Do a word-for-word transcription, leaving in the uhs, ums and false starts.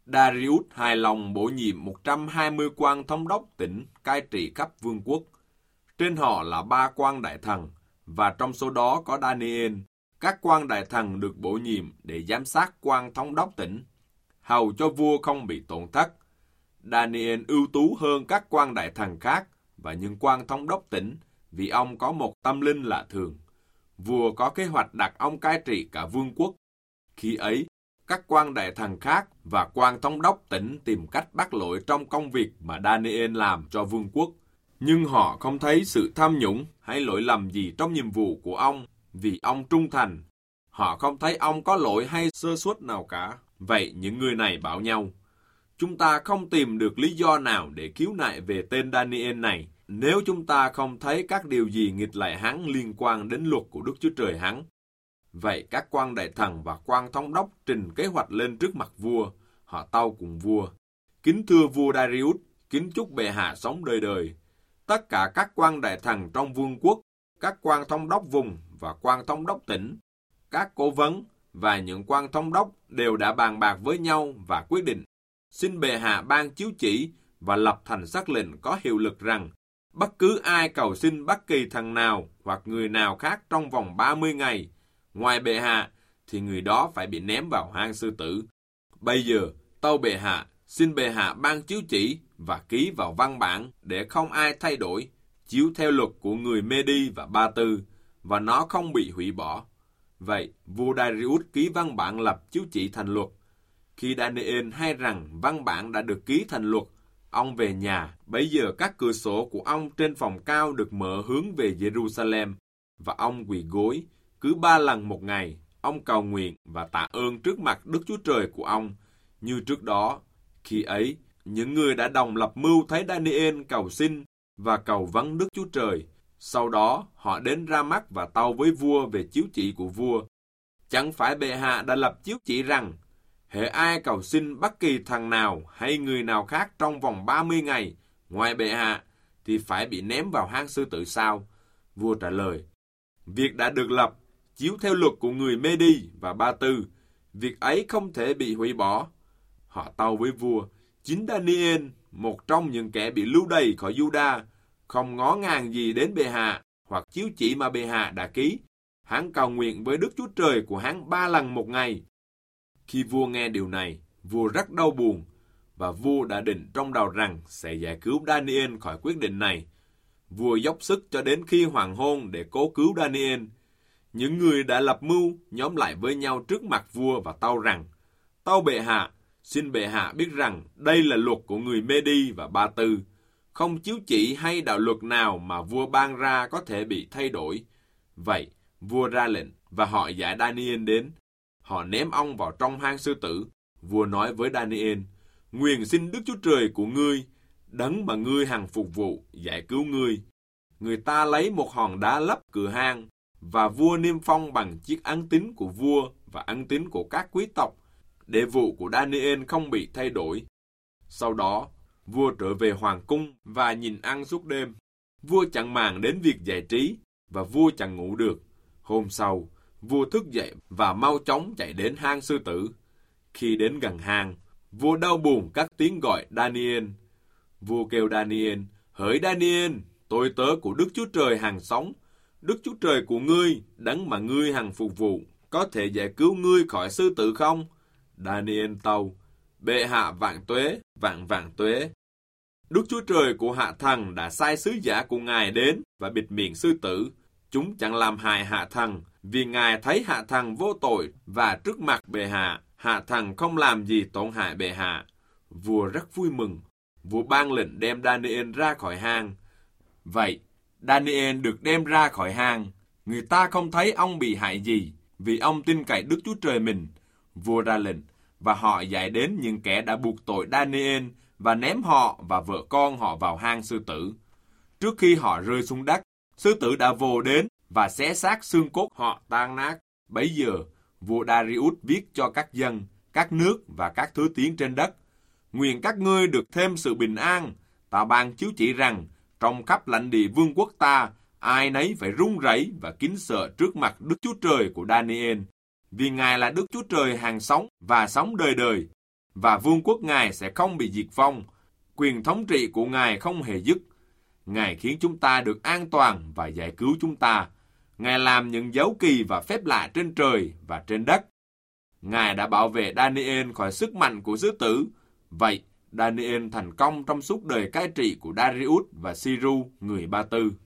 Darius hài lòng bổ nhiệm một trăm hai mươi quan thống đốc tỉnh cai trị khắp vương quốc. Trên họ là ba quan đại thần, và trong số đó có Daniel. Các quan đại thần được bổ nhiệm để giám sát quan thống đốc tỉnh, hầu cho vua không bị tổn thất. Daniel ưu tú hơn các quan đại thần khác và những quan thống đốc tỉnh vì ông có một tâm linh lạ thường. Vua có kế hoạch đặt ông cai trị cả vương quốc. Khi ấy, các quan đại thần khác và quan thống đốc tỉnh tìm cách bắt lỗi trong công việc mà Daniel làm cho vương quốc. Nhưng họ không thấy sự tham nhũng hay lỗi lầm gì trong nhiệm vụ của ông vì ông trung thành. Họ không thấy ông có lỗi hay sơ suất nào cả. Vậy những người này bảo nhau, chúng ta không tìm được lý do nào để khiếu nại về tên Daniel này nếu chúng ta không thấy các điều gì nghịch lại hắn liên quan đến luật của Đức Chúa Trời hắn. Vậy các quan đại thần và quan thống đốc trình kế hoạch lên trước mặt vua. Họ tâu cùng vua: Kính thưa vua Darius, kính chúc bệ hạ sống đời đời. Tất cả các quan đại thần trong vương quốc, các quan thống đốc vùng và quan thống đốc tỉnh, các cố vấn và những quan thống đốc đều đã bàn bạc với nhau và quyết định. Xin bệ hạ ban chiếu chỉ và lập thành sắc lệnh có hiệu lực rằng bất cứ ai cầu xin bất kỳ thần nào hoặc người nào khác trong vòng ba mươi ngày, ngoài bệ hạ, thì người đó phải bị ném vào hang sư tử. Bây giờ, tâu bệ hạ, xin bệ hạ ban chiếu chỉ và ký vào văn bản để không ai thay đổi, chiếu theo luật của người Mê-đi và Ba Tư, và nó không bị hủy bỏ. Vậy, vua Darius ký văn bản lập chiếu chỉ thành luật. Khi Daniel hay rằng văn bản đã được ký thành luật, ông về nhà. Bấy giờ các cửa sổ của ông trên phòng cao được mở hướng về Jerusalem, và ông quỳ gối. Cứ ba lần một ngày, ông cầu nguyện và tạ ơn trước mặt Đức Chúa Trời của ông, như trước đó. Khi ấy, những người đã đồng lập mưu thấy Daniel cầu xin và cầu vấn Đức Chúa Trời. Sau đó, họ đến Ra Mắt và tâu với vua về chiếu chỉ của vua. Chẳng phải bệ hạ đã lập chiếu chỉ rằng, hễ ai cầu xin bất kỳ thần nào hay người nào khác trong vòng ba mươi ngày, ngoài bệ hạ, thì phải bị ném vào hang sư tử sao? Vua trả lời, việc đã được lập, chiếu theo luật của người Mê-đi và Ba Tư, việc ấy không thể bị hủy bỏ. Họ tâu với vua, chính Daniel, một trong những kẻ bị lưu đày khỏi Juda, không ngó ngàng gì đến bệ hạ hoặc chiếu chỉ mà bệ hạ đã ký. Hắn cầu nguyện với Đức Chúa Trời của hắn ba lần một ngày. Khi vua nghe điều này, vua rất đau buồn, và vua đã định trong đầu rằng sẽ giải cứu Daniel khỏi quyết định này. Vua dốc sức cho đến khi hoàng hôn để cố cứu Daniel. Những người đã lập mưu nhóm lại với nhau trước mặt vua và tâu rằng, tâu bệ hạ, xin bệ hạ biết rằng đây là luật của người Mê-đi và Ba Tư. Không chiếu chỉ hay đạo luật nào mà vua ban ra có thể bị thay đổi. Vậy, vua ra lệnh và họ giải Daniel đến. Họ ném ông vào trong hang sư tử. Vua nói với Daniel, nguyện xin Đức Chúa Trời của ngươi, đấng mà ngươi hằng phục vụ, giải cứu ngươi. Người ta lấy một hòn đá lấp cửa hang, và vua niêm phong bằng chiếc ấn tín của vua và ấn tín của các quý tộc, để vụ của Daniel không bị thay đổi. Sau đó, vua trở về hoàng cung và nhìn ăn suốt đêm. Vua chẳng màng đến việc giải trí, và vua chẳng ngủ được. Hôm sau, vua thức dậy và mau chóng chạy đến hang sư tử. Khi đến gần hang, vua đau buồn cất tiếng gọi Daniel. Vua kêu Daniel, hỡi Daniel, tôi tớ của Đức Chúa Trời hằng sống. Đức Chúa Trời của ngươi, đấng mà ngươi hằng phục vụ, có thể giải cứu ngươi khỏi sư tử không? Daniel tâu, bệ hạ vạn tuế, vạn vạn tuế. Đức Chúa Trời của hạ thần đã sai sứ giả của ngài đến và bịt miệng sư tử. Chúng chẳng làm hại hạ thần, vì ngài thấy hạ thần vô tội, và trước mặt bệ hạ, hạ thần không làm gì tổn hại bệ hạ. Vua rất vui mừng. Vua ban lệnh đem Daniel ra khỏi hang. Vậy, Daniel được đem ra khỏi hang. Người ta không thấy ông bị hại gì, vì ông tin cậy Đức Chúa Trời mình. Vua ra lệnh, và họ giải đến những kẻ đã buộc tội Daniel, và ném họ và vợ con họ vào hang sư tử. Trước khi họ rơi xuống đất, sư tử đã vồ đến và xé xác xương cốt họ tan nát. Bấy giờ, vua Darius viết cho các dân, các nước và các thứ tiếng trên đất, nguyện các ngươi được thêm sự bình an. Ta ban chiếu chỉ rằng, trong khắp lãnh địa vương quốc ta, ai nấy phải run rẩy và kính sợ trước mặt Đức Chúa Trời của Daniel, vì Ngài là Đức Chúa Trời hằng sống và sống đời đời. và vương quốc Ngài sẽ không bị diệt vong. Quyền thống trị của Ngài không hề dứt. Ngài khiến chúng ta được an toàn và giải cứu chúng ta. Ngài làm những dấu kỳ và phép lạ trên trời và trên đất. Ngài đã bảo vệ Daniel khỏi sức mạnh của sư tử. Vậy, Daniel thành công trong suốt đời cai trị của Darius và Siru, người Ba Tư.